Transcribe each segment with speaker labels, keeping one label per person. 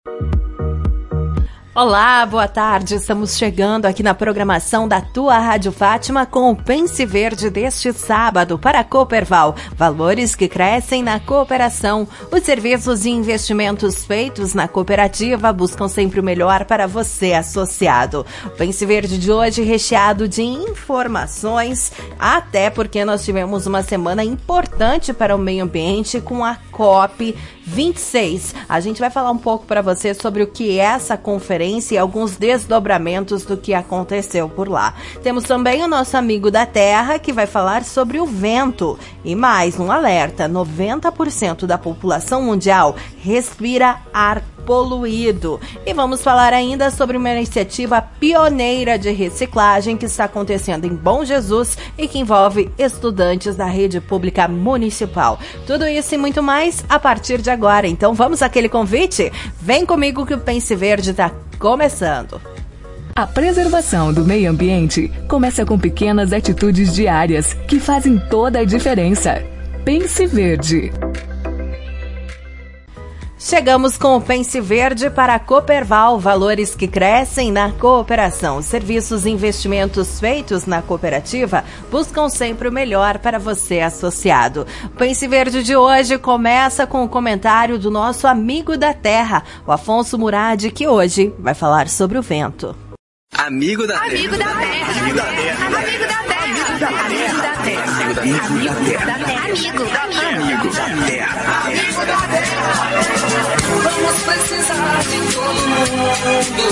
Speaker 1: Olá, boa tarde. Estamos chegando aqui na programação da tua Rádio Fátima com o Pense Verde deste sábado para a Cooperval. Valores que crescem na cooperação. Os serviços e investimentos feitos na cooperativa buscam sempre o melhor para você, associado. O Pense Verde de hoje recheado de informações, até porque nós tivemos uma semana importante para o meio ambiente com a COP26. A gente vai falar um pouco para você sobre o que é essa conferência e alguns desdobramentos do que aconteceu por lá. Temos também o nosso amigo da Terra, que vai falar sobre o vento. E mais um alerta: 90% da população mundial respira ar poluído. E vamos falar ainda sobre uma iniciativa pioneira de reciclagem que está acontecendo em Bom Jesus e que envolve estudantes da rede pública municipal. Tudo isso e muito mais a partir de agora. Então vamos àquele convite? Vem comigo que o Pense Verde está começando.
Speaker 2: A preservação do meio ambiente começa com pequenas atitudes diárias que fazem toda a diferença. Pense Verde.
Speaker 1: Chegamos com o Pense Verde para a Cooperval, valores que crescem na cooperação. Serviços e investimentos feitos na cooperativa buscam sempre o melhor para você, associado. O Pense Verde de hoje começa com o comentário do nosso amigo da Terra, o Afonso Murad, que hoje vai falar sobre o vento.
Speaker 3: Amigo da Terra. Amigo da Terra. Amigo da Terra. Amigo da Terra. Amigo da Terra. Amigo da Terra. Amigo da Terra. Amigo da Terra. Vamos precisar de todo mundo.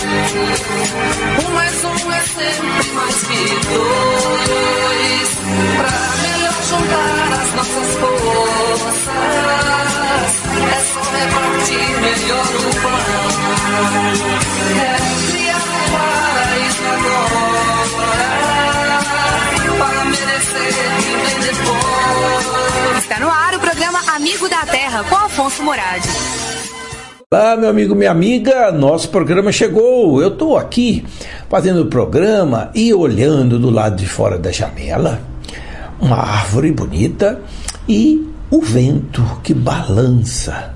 Speaker 3: Um mais um é sempre mais que dois. Pra melhor juntar as nossas forças, é só repartir melhor o pão. É criar um paraíso agora, para merecer viver depois.
Speaker 4: Está no ar o programa Amigo da Terra com Afonso Murad.
Speaker 5: Olá, meu amigo, minha amiga, nosso programa chegou. Eu estou aqui fazendo o programa e olhando do lado de fora da janela uma árvore bonita e o vento que balança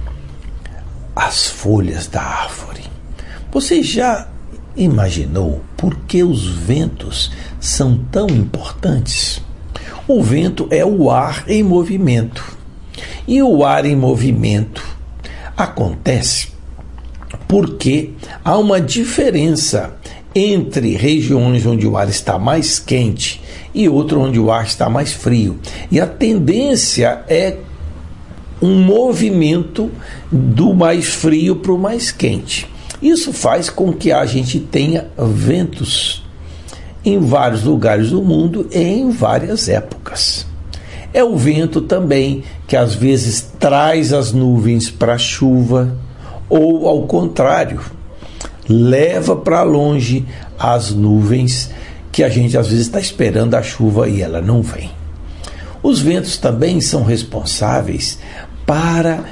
Speaker 5: as folhas da árvore. Você já imaginou por que os ventos são tão importantes? O vento é o ar em movimento. E o ar em movimento acontece porque há uma diferença entre regiões onde o ar está mais quente e outras onde o ar está mais frio. E a tendência é um movimento do mais frio para o mais quente. Isso faz com que a gente tenha ventos em vários lugares do mundo e em várias épocas. É o vento também que às vezes traz as nuvens para a chuva ou, ao contrário, leva para longe as nuvens que a gente às vezes está esperando a chuva e ela não vem. Os ventos também são responsáveis para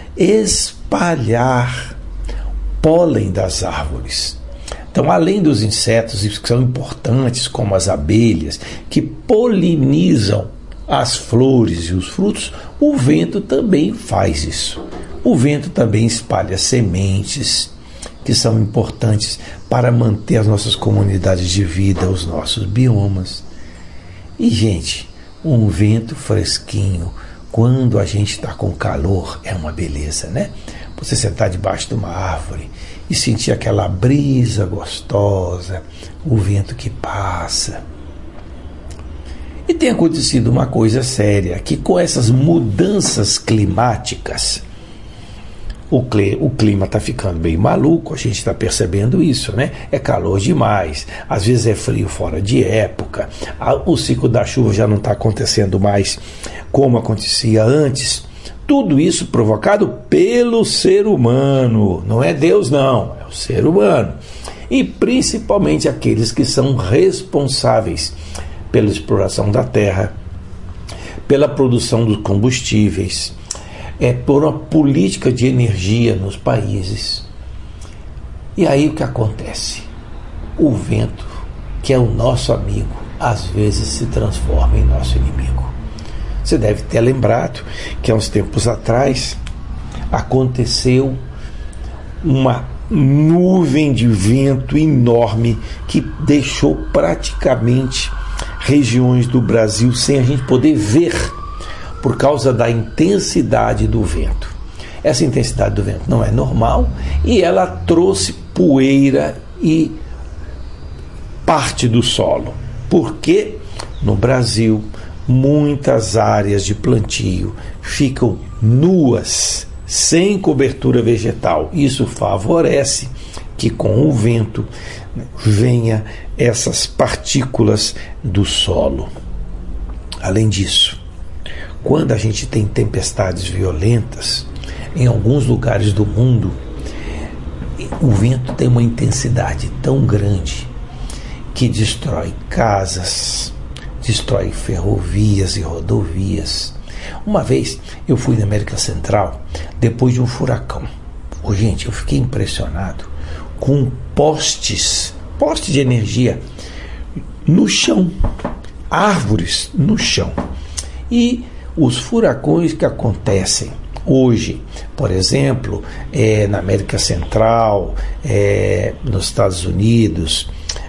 Speaker 5: espalhar pólen das árvores. Então, além dos insetos que são importantes, como as abelhas, que polinizam as flores e os frutos, o vento também faz isso. O vento também espalha sementes, que são importantes para manter as nossas comunidades de vida, os nossos biomas. E, gente, um vento fresquinho, quando a gente está com calor, é uma beleza, né? Você sentar debaixo de uma árvore e sentir aquela brisa gostosa, o vento que passa. E tem acontecido uma coisa séria, que com essas mudanças climáticas, o clima está ficando bem maluco, a gente está percebendo isso, né? É calor demais, às vezes é frio fora de época, o ciclo da chuva já não está acontecendo mais como acontecia antes. Tudo isso provocado pelo ser humano, não é Deus não, é o ser humano. E principalmente aqueles que são responsáveis pela exploração da terra, pela produção dos combustíveis, por uma política de energia nos países. E aí o que acontece? O vento, que é o nosso amigo, às vezes se transforma em nosso inimigo. Você deve ter lembrado que há uns tempos atrás aconteceu uma nuvem de vento enorme que deixou praticamente regiões do Brasil sem a gente poder ver por causa da intensidade do vento. Essa intensidade do vento não é normal e ela trouxe poeira e parte do solo, porque no Brasil muitas áreas de plantio ficam nuas, sem cobertura vegetal. Isso favorece que com o vento venha essas partículas do solo. Além disso, quando a gente tem tempestades violentas, em alguns lugares do mundo, o vento tem uma intensidade tão grande que destrói casas, destrói ferrovias e rodovias. Uma vez eu fui na América Central depois de um furacão. Gente, eu fiquei impressionado com postes de energia no chão, árvores no chão. E os furacões que acontecem hoje, por exemplo, na América Central, nos Estados Unidos,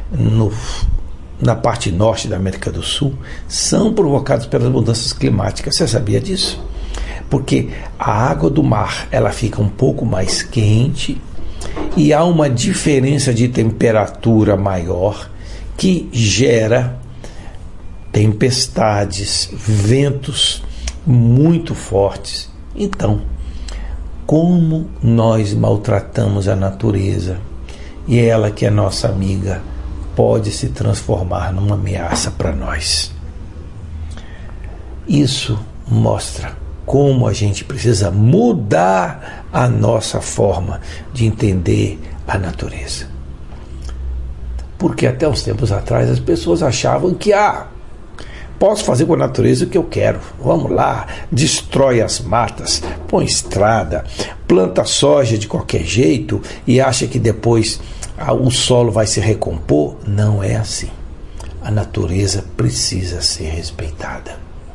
Speaker 5: na parte norte da América do Sul, são provocados pelas mudanças climáticas. Você sabia disso? Porque a água do mar ela fica um pouco mais quente e há uma diferença de temperatura maior que gera tempestades, ventos muito fortes. Então, como nós maltratamos a natureza e ela, que é nossa amiga, pode se transformar numa ameaça para nós. Isso mostra como a gente precisa mudar a nossa forma de entender a natureza. Porque até uns tempos atrás as pessoas achavam que posso fazer com a natureza o que eu quero. Vamos lá, destrói as matas, põe estrada, planta soja de qualquer jeito e acha que depois o solo vai se recompor. Não é assim. A natureza precisa ser respeitada.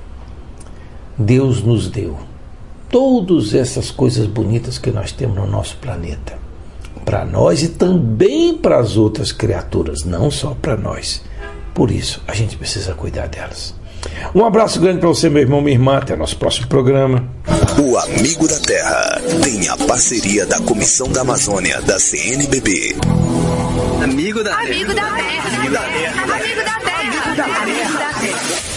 Speaker 5: Deus nos deu todas essas coisas bonitas que nós temos no nosso planeta, para nós e também para as outras criaturas, não só para nós. Por isso, a gente precisa cuidar delas. Um abraço grande para você, meu irmão, minha irmã. Até nosso próximo programa.
Speaker 6: O Amigo da Terra tem a parceria da Comissão da Amazônia da CNBB.
Speaker 3: Amigo da Terra.
Speaker 4: Amigo da Terra.
Speaker 3: Amigo da Terra.
Speaker 4: Amigo da Terra. Amigo da Terra.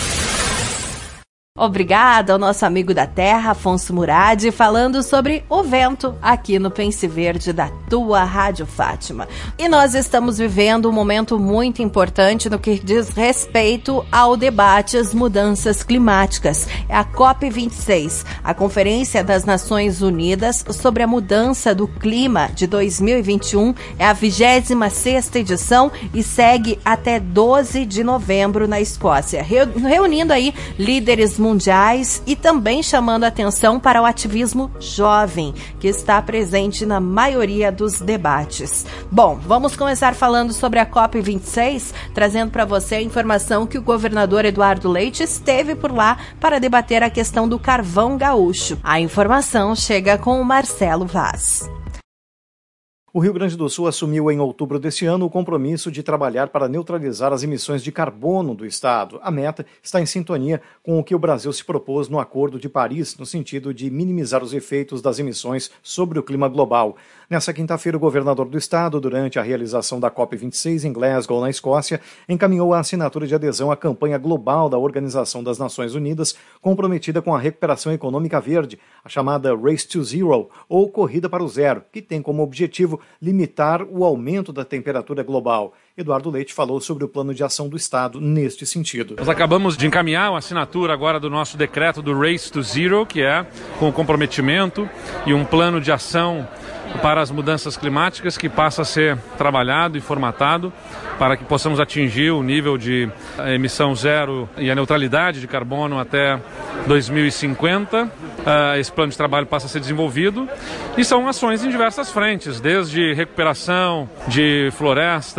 Speaker 1: Obrigada ao nosso amigo da terra, Afonso Murad, falando sobre o vento aqui no Pense Verde da tua Rádio Fátima. E nós estamos vivendo um momento muito importante no que diz respeito ao debate às mudanças climáticas. É a COP26, a Conferência das Nações Unidas sobre a Mudança do Clima de 2021. É a 26ª edição e segue até 12 de novembro na Escócia, reunindo aí líderes mundiais e também chamando atenção para o ativismo jovem, que está presente na maioria dos debates. Bom, vamos começar falando sobre a COP26, trazendo para você a informação que o governador Eduardo Leite esteve por lá para debater a questão do carvão gaúcho. A informação chega com o Marcelo Vaz.
Speaker 7: O Rio Grande do Sul assumiu em outubro deste ano o compromisso de trabalhar para neutralizar as emissões de carbono do estado. A meta está em sintonia com o que o Brasil se propôs no Acordo de Paris, no sentido de minimizar os efeitos das emissões sobre o clima global. Nessa quinta-feira, o governador do estado, durante a realização da COP26 em Glasgow, na Escócia, encaminhou a assinatura de adesão à campanha global da Organização das Nações Unidas, comprometida com a recuperação econômica verde, a chamada Race to Zero, ou Corrida para o Zero, que tem como objetivo limitar o aumento da temperatura global. Eduardo Leite falou sobre o plano de ação do Estado neste sentido.
Speaker 8: Nós acabamos de encaminhar a assinatura agora do nosso decreto do Race to Zero, que é com o comprometimento e um plano de ação para as mudanças climáticas que passa a ser trabalhado e formatado para que possamos atingir o nível de emissão zero e a neutralidade de carbono até 2050. Esse plano de trabalho passa a ser desenvolvido e são ações em diversas frentes, desde recuperação de florestas,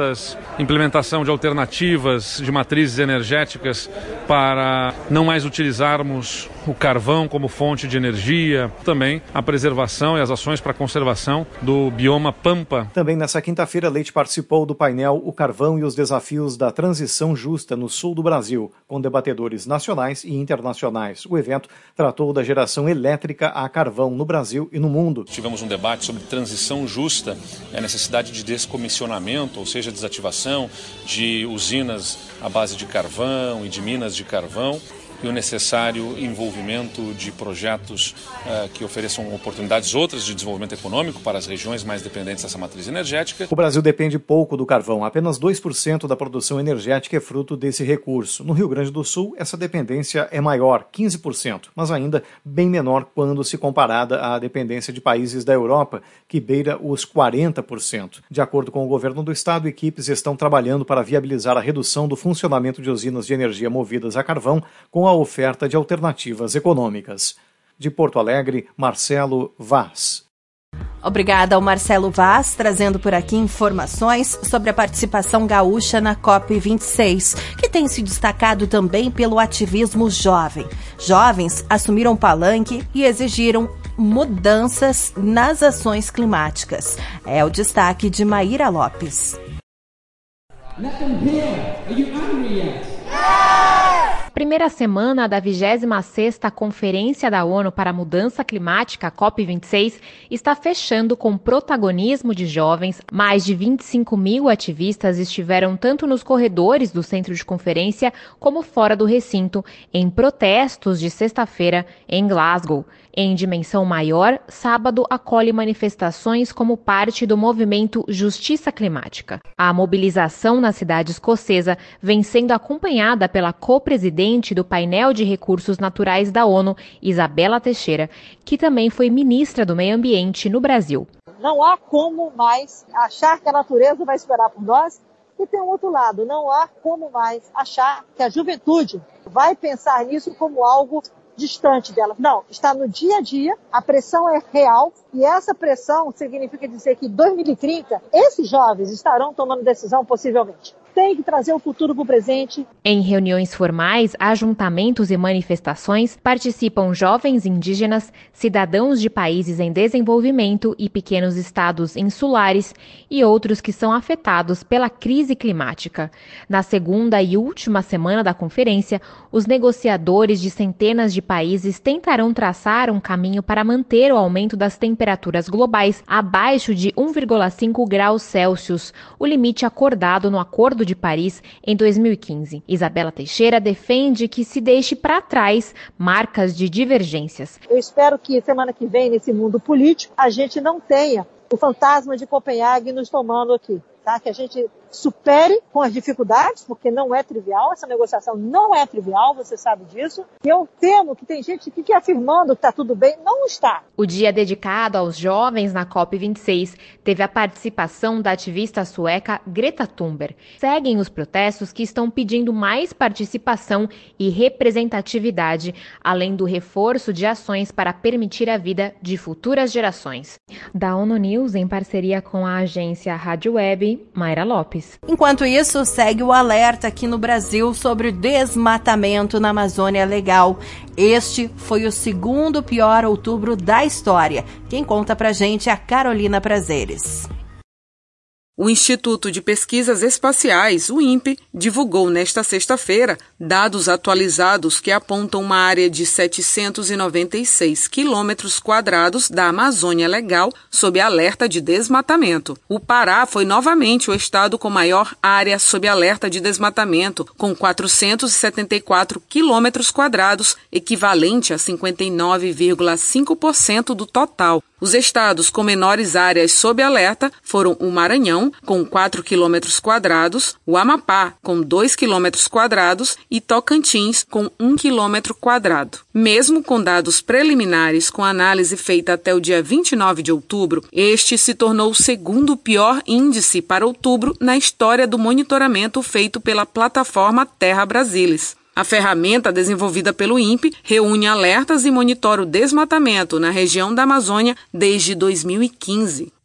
Speaker 8: implementação de alternativas de matrizes energéticas para não mais utilizarmos o carvão como fonte de energia, também a preservação e as ações para a conservação do bioma Pampa.
Speaker 7: Também nessa quinta-feira, Leite participou do painel O Carvão e os Desafios da Transição Justa no Sul do Brasil, com debatedores nacionais e internacionais. O evento tratou da geração elétrica a carvão no Brasil e no mundo.
Speaker 9: Tivemos um debate sobre transição justa, a necessidade de descomissionamento, ou seja, desativação de usinas à base de carvão e de minas de carvão, e o necessário envolvimento de projetos que ofereçam oportunidades outras de desenvolvimento econômico para as regiões mais dependentes dessa matriz energética.
Speaker 7: O Brasil depende pouco do carvão, apenas 2% da produção energética é fruto desse recurso. No Rio Grande do Sul, essa dependência é maior, 15%, mas ainda bem menor quando se comparada à dependência de países da Europa, que beira os 40%. De acordo com o governo do estado, equipes estão trabalhando para viabilizar a redução do funcionamento de usinas de energia movidas a carvão com a oferta de alternativas econômicas. De Porto Alegre, Marcelo Vaz.
Speaker 1: Obrigada ao Marcelo Vaz, trazendo por aqui informações sobre a participação gaúcha na COP26, que tem se destacado também pelo ativismo jovem. Jovens assumiram palanque e exigiram mudanças nas ações climáticas. É o destaque de Maíra Lopes.
Speaker 10: Primeira semana da 26ª Conferência da ONU para a Mudança Climática, COP26, está fechando com protagonismo de jovens. Mais de 25 mil ativistas estiveram tanto nos corredores do centro de conferência como fora do recinto, em protestos de sexta-feira em Glasgow. Em dimensão maior, sábado acolhe manifestações como parte do movimento Justiça Climática. A mobilização na cidade escocesa vem sendo acompanhada pela co-presidente do painel de recursos naturais da ONU, Isabela Teixeira, que também foi ministra do Meio Ambiente no Brasil.
Speaker 11: Não há como mais achar que a natureza vai esperar por nós. E tem um outro lado, não há como mais achar que a juventude vai pensar nisso como algo distante dela. Não, está no dia a dia, a pressão é real e essa pressão significa dizer que em 2030 esses jovens estarão tomando decisão possivelmente. Tem que trazer o futuro para o presente.
Speaker 10: Em reuniões formais, ajuntamentos e manifestações, participam jovens indígenas, cidadãos de países em desenvolvimento e pequenos estados insulares e outros que são afetados pela crise climática. Na segunda e última semana da conferência, os negociadores de centenas de países tentarão traçar um caminho para manter o aumento das temperaturas globais abaixo de 1,5 graus Celsius, o limite acordado no Acordo de Paris em 2015. Isabela Teixeira defende que se deixe para trás marcas de divergências.
Speaker 11: Eu espero que semana que vem, nesse mundo político, a gente não tenha o fantasma de Copenhague nos tomando aqui. Tá? Que a gente supere com as dificuldades, porque não é trivial, essa negociação não é trivial, você sabe disso. Eu temo que tem gente que afirmando que está tudo bem, não está.
Speaker 10: O dia dedicado aos jovens na COP26 teve a participação da ativista sueca Greta Thunberg. Seguem os protestos que estão pedindo mais participação e representatividade, além do reforço de ações para permitir a vida de futuras gerações. Da ONU News, em parceria com a agência Rádio Web, Maíra Lopes.
Speaker 1: Enquanto isso, segue o alerta aqui no Brasil sobre desmatamento na Amazônia Legal. Este foi o segundo pior outubro da história. Quem conta pra gente é a Carolina Prazeres.
Speaker 12: O Instituto de Pesquisas Espaciais, o INPE, divulgou nesta sexta-feira dados atualizados que apontam uma área de 796 quilômetros quadrados da Amazônia Legal sob alerta de desmatamento. O Pará foi novamente o estado com maior área sob alerta de desmatamento, com 474 quilômetros quadrados, equivalente a 59,5% do total. Os estados com menores áreas sob alerta foram o Maranhão, com 4 quilômetros quadrados, o Amapá, com 2 quilômetros quadrados e Tocantins, com 1 quilômetro quadrado. Mesmo com dados preliminares com análise feita até o dia 29 de outubro, este se tornou o segundo pior índice para outubro na história do monitoramento feito pela plataforma Terra Brasilis. A ferramenta desenvolvida pelo INPE reúne alertas e monitora o desmatamento na região da Amazônia desde 2015.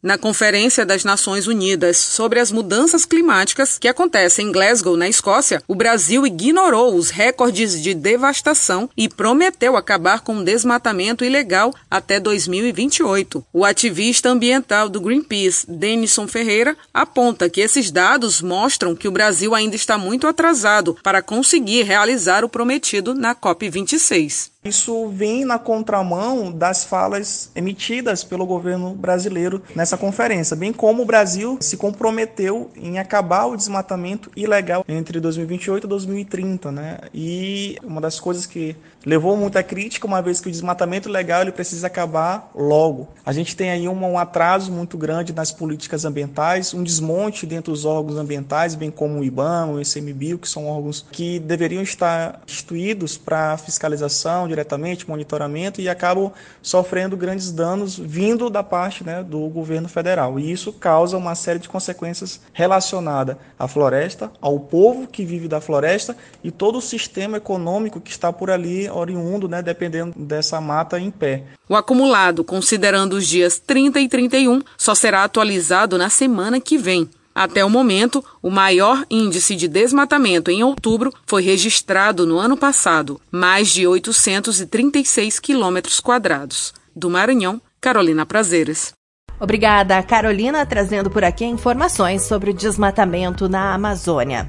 Speaker 12: Na Conferência das Nações Unidas sobre as Mudanças Climáticas, que acontece em Glasgow, na Escócia, o Brasil ignorou os recordes de devastação e prometeu acabar com o desmatamento ilegal até 2028. O ativista ambiental do Greenpeace, Denison Ferreira, aponta que esses dados mostram que o Brasil ainda está muito atrasado para conseguir realizar o prometido na COP26.
Speaker 13: Isso vem na contramão das falas emitidas pelo governo brasileiro nessa conferência, bem como o Brasil se comprometeu em acabar o desmatamento ilegal entre 2028 e 2030, né? E uma das coisas que levou muita crítica, uma vez que o desmatamento ilegal ele precisa acabar logo. A gente tem aí um atraso muito grande nas políticas ambientais, um desmonte dentro dos órgãos ambientais, bem como o IBAMA, o ICMBio, que são órgãos que deveriam estar instituídos para fiscalização, diretamente, monitoramento, e acabam sofrendo grandes danos vindo da parte, né, do governo federal. E isso causa uma série de consequências relacionadas à floresta, ao povo que vive da floresta e todo o sistema econômico que está por ali oriundo, né, dependendo dessa mata em pé.
Speaker 12: O acumulado, considerando os dias 30 e 31, só será atualizado na semana que vem. Até o momento, o maior índice de desmatamento em outubro foi registrado no ano passado, mais de 836 quilômetros quadrados. Do Maranhão, Carolina Prazeres.
Speaker 1: Obrigada, Carolina, trazendo por aqui informações sobre o desmatamento na Amazônia.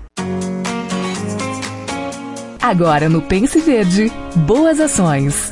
Speaker 2: Agora no Pense Verde, boas ações.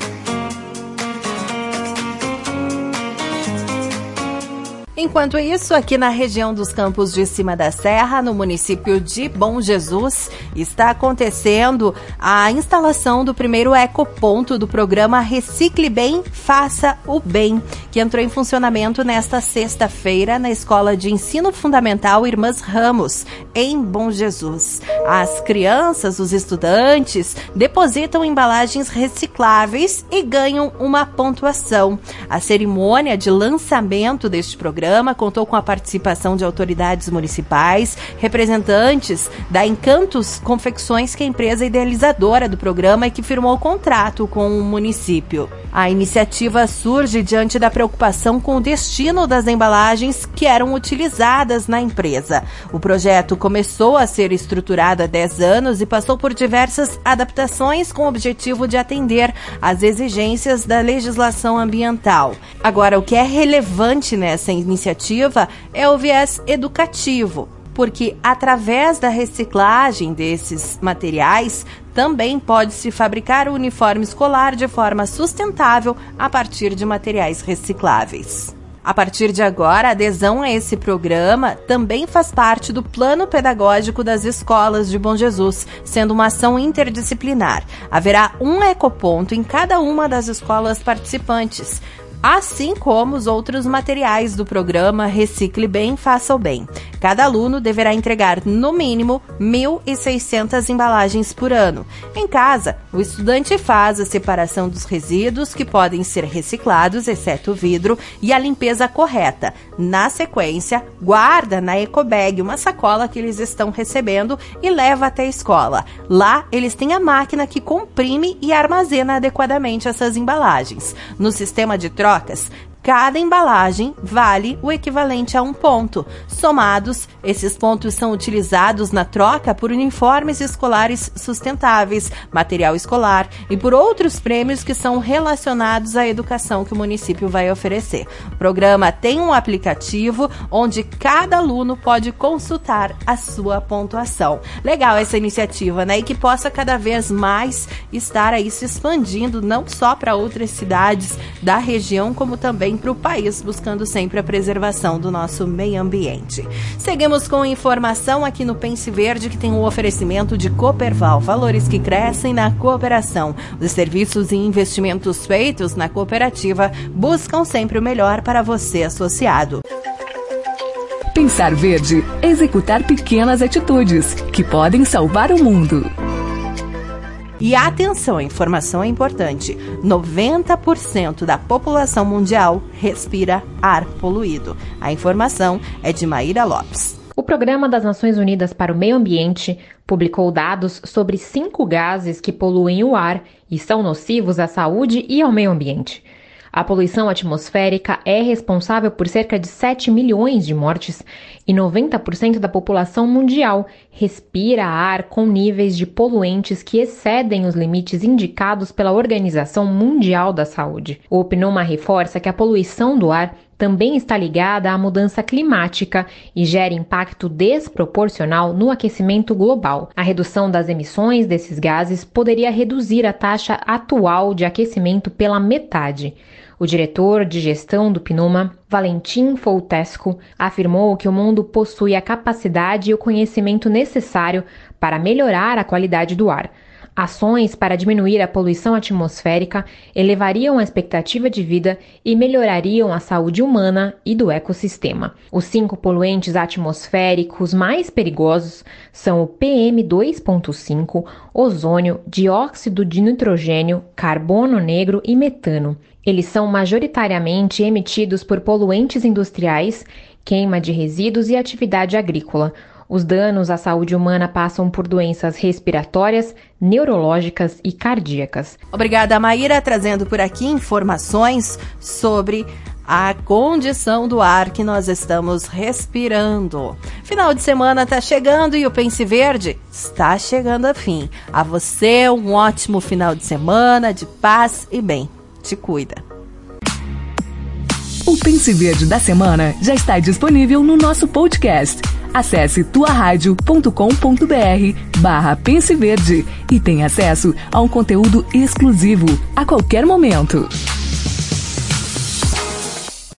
Speaker 1: Enquanto isso, aqui na região dos Campos de Cima da Serra, no município de Bom Jesus, está acontecendo a instalação do primeiro ecoponto do programa Recicle Bem, Faça o Bem, que entrou em funcionamento nesta sexta-feira na Escola de Ensino Fundamental Irmãs Ramos, em Bom Jesus. As crianças, os estudantes, depositam embalagens recicláveis e ganham uma pontuação. A cerimônia de lançamento deste programa contou com a participação de autoridades municipais, representantes da Encantos Confecções, que é a empresa idealizadora do programa e que firmou o contrato com o município. A iniciativa surge diante da preocupação com o destino das embalagens que eram utilizadas na empresa. O projeto começou a ser estruturado há 10 anos e passou por diversas adaptações com o objetivo de atender às exigências da legislação ambiental. Agora, o que é relevante nessa iniciativa é o viés educativo, porque através da reciclagem desses materiais também pode-se fabricar o uniforme escolar de forma sustentável a partir de materiais recicláveis. A partir de agora, a adesão a esse programa também faz parte do plano pedagógico das escolas de Bom Jesus, sendo uma ação interdisciplinar. Haverá um ecoponto em cada uma das escolas participantes, assim como os outros materiais do programa Recicle Bem, Faça o Bem. Cada aluno deverá entregar, no mínimo, 1.600 embalagens por ano. Em casa, o estudante faz a separação dos resíduos que podem ser reciclados, exceto o vidro, e a limpeza correta. Na sequência, guarda na ecobag uma sacola que eles estão recebendo e leva até a escola. Lá, eles têm a máquina que comprime e armazena adequadamente essas embalagens. No sistema de trocas, cada embalagem vale o equivalente a 1 ponto. Somados, esses pontos são utilizados na troca por uniformes escolares sustentáveis, material escolar e por outros prêmios que são relacionados à educação que o município vai oferecer. O programa tem um aplicativo onde cada aluno pode consultar a sua pontuação. Legal essa iniciativa, né? E que possa cada vez mais estar aí se expandindo, não só para outras cidades da região, como também para o país, buscando sempre a preservação do nosso meio ambiente. Seguimos com informação aqui no Pense Verde, que tem um oferecimento de Cooperval, valores que crescem na cooperação. Os serviços e investimentos feitos na cooperativa buscam sempre o melhor para você, associado.
Speaker 2: Pensar verde, executar pequenas atitudes que podem salvar o mundo.
Speaker 1: E atenção, a informação é importante. 90% da população mundial respira ar poluído. A informação é de Maíra Lopes.
Speaker 10: O Programa das Nações Unidas para o Meio Ambiente publicou dados sobre 5 gases que poluem o ar e são nocivos à saúde e ao meio ambiente. A poluição atmosférica é responsável por cerca de 7 milhões de mortes e 90% da população mundial respira ar com níveis de poluentes que excedem os limites indicados pela Organização Mundial da Saúde. O PNUMA reforça que a poluição do ar também está ligada à mudança climática e gera impacto desproporcional no aquecimento global. A redução das emissões desses gases poderia reduzir a taxa atual de aquecimento pela metade. O diretor de gestão do PNUMA, Valentin Foutescu, afirmou que o mundo possui a capacidade e o conhecimento necessário para melhorar a qualidade do ar. Ações para diminuir a poluição atmosférica elevariam a expectativa de vida e melhorariam a saúde humana e do ecossistema. Os 5 poluentes atmosféricos mais perigosos são o PM2.5, ozônio, dióxido de nitrogênio, carbono negro e metano. Eles são majoritariamente emitidos por poluentes industriais, queima de resíduos e atividade agrícola. Os danos à saúde humana passam por doenças respiratórias, neurológicas e cardíacas.
Speaker 1: Obrigada, Maíra, trazendo por aqui informações sobre a condição do ar que nós estamos respirando. Final de semana está chegando e o Pense Verde está chegando a fim. A você um ótimo final de semana de paz e bem. Te cuida.
Speaker 2: O Pense Verde da semana já está disponível no nosso podcast. Acesse tuaradio.com.br/Pense Verde e tenha acesso a um conteúdo exclusivo a qualquer momento.